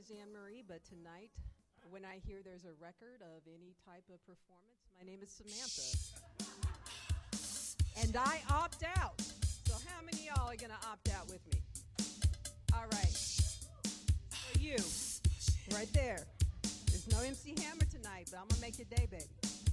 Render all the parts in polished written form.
is Anne Marie, but tonight, when I hear there's a record of any type of performance, my name is Samantha. And I opt out. So how many of y'all are going to opt out with me? All right. For you, right there. There's no MC Hammer tonight, but I'm going to make your day, baby.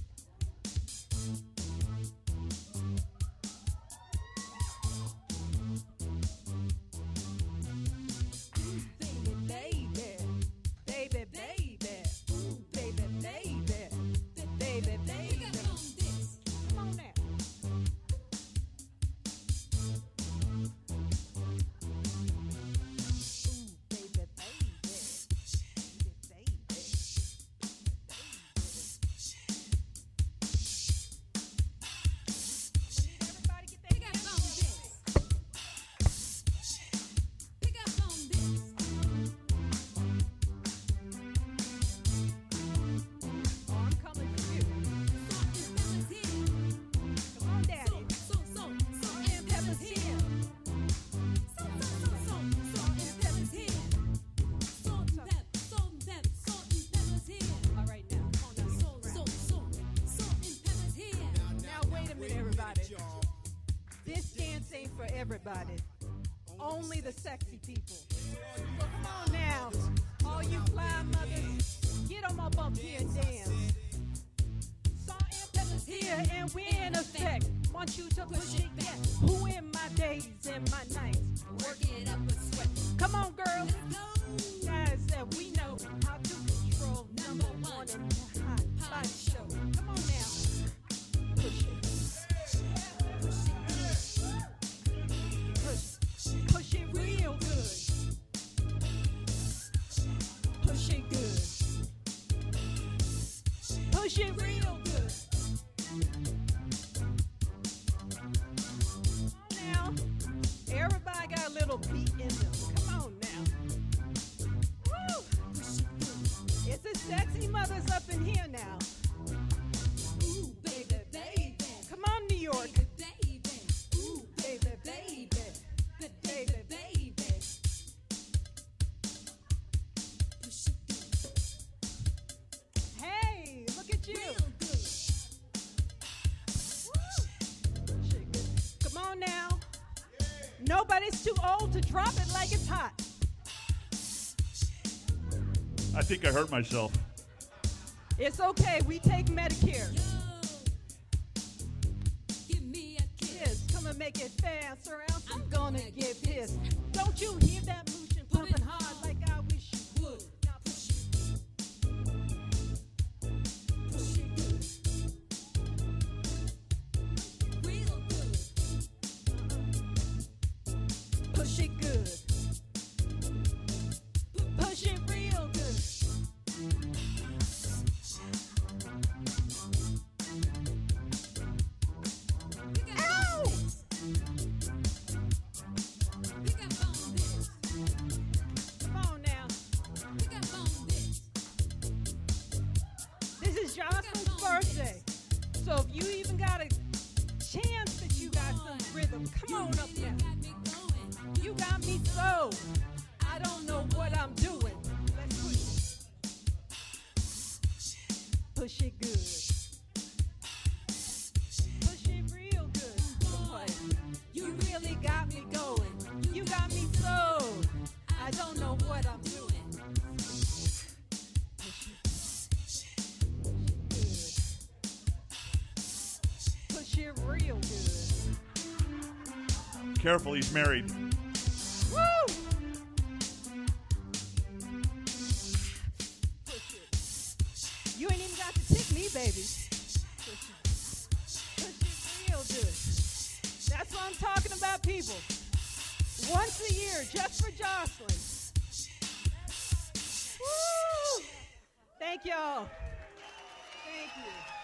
Everybody. Only the sexy people. So come on now. All you fly mothers, get them up here and dance. Salt and pepper's here and we're in effect. Want you to push it, yeah. Who in my days and my nights? Work it up a sweat. Come on, girls. Guys that we know how to control. Number one in the hot body show. Come on now. Push it. Push it real good. Push it good. Push it real good. Come on now. Everybody got a little beat in them. Come on now. Woo! It's the sexy mothers up in here now. Ooh, baby, baby. Come on, New York. Baby, baby. Ooh, baby, baby. Baby, baby. Hey, look at you. Come on now. Nobody's too old to drop it like it's hot. I think I hurt myself. It's okay. We take Medicare. Give me a kiss. Come and make it fast, or else I'm gonna get pissed. Don't you hear that motion pumping hard like I wish you would? Now push it. Push it good. Real good. Push it good. Push it real good. Jocelyn's birthday. So if you even got a chance that you got some rhythm, come on up there. You got me so. I don't know what I'm doing. Let's push it good. Push it real good. Boy, you really got me going. You got me so. I don't know what I'm doing. Real good. Careful, he's married. Woo! Push it. You ain't even got to tip me, baby. Push it real good. That's what I'm talking about, people. Once a year, just for Jocelyn. Woo! Thank y'all. Thank you.